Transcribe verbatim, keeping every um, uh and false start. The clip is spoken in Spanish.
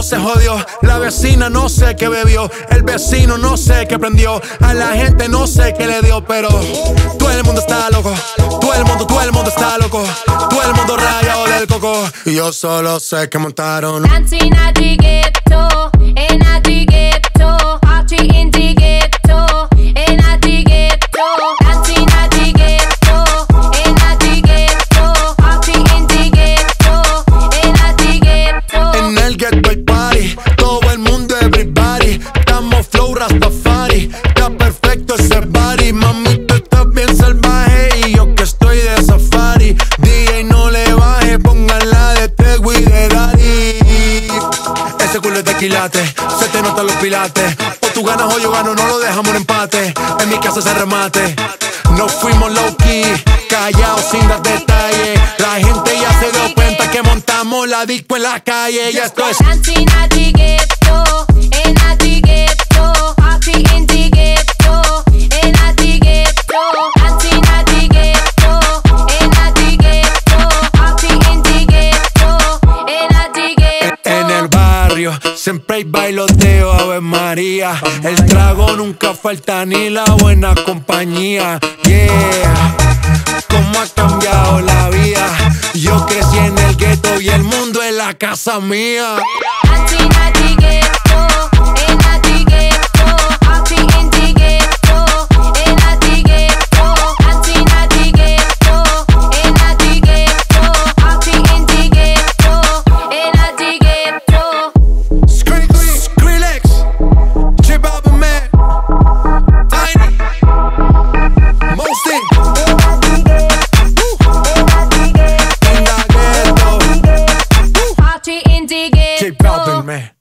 se jodió. La vecina no sé qué bebió, el vecino no sé qué prendió, a la gente no sé qué le dio, pero todo el mundo está loco, todo el mundo, todo el mundo está loco, todo el mundo rayado del coco. Y yo solo sé que montaron Dancing at the ghetto, in at the ghetto, party in the ghetto, in at the ghetto, dancing at the ghetto, in at the ghetto, party in the ghetto, in at the ghetto. En el ghetto hay party, todo el mundo everybody, estamos flow Rastafari, está perfecto ese body, mami tú estás bien salvaje y yo que estoy de safari. D J no le baje, pónganla de Tego y de Daddy. Ese culo es de quilate, se te notan los pilates, o tú ganas o yo gano, no lo dejamos en empate, en mi casa se remate. No fuimos low key, callados sin dar detalles, la gente ya se dio cuenta que montamos la disco en la calle. Y esto es Dancing at the ghetto, in at the ghetto, party in the ghetto, in at the ghetto, dancing at the ghetto, in at the ghetto, party in the ghetto, in at the ghetto. en el barrio, siempre hay bailoteo, Ave María. El trago nunca falta ni la buena compañía. Yeah, cómo ha cambiado la vida. Yo crecí en el gueto y el mundo es la casa mía. Dancing at the ghetto, in at the ghetto, party in the ghetto, in at the ghetto, dancing at the ghetto, in at the ghetto, party in the ghetto, in at the ghetto. Skrillex, J Balvin, man, Tiny, Mosty, Party in the ghetto. J Balvin, man.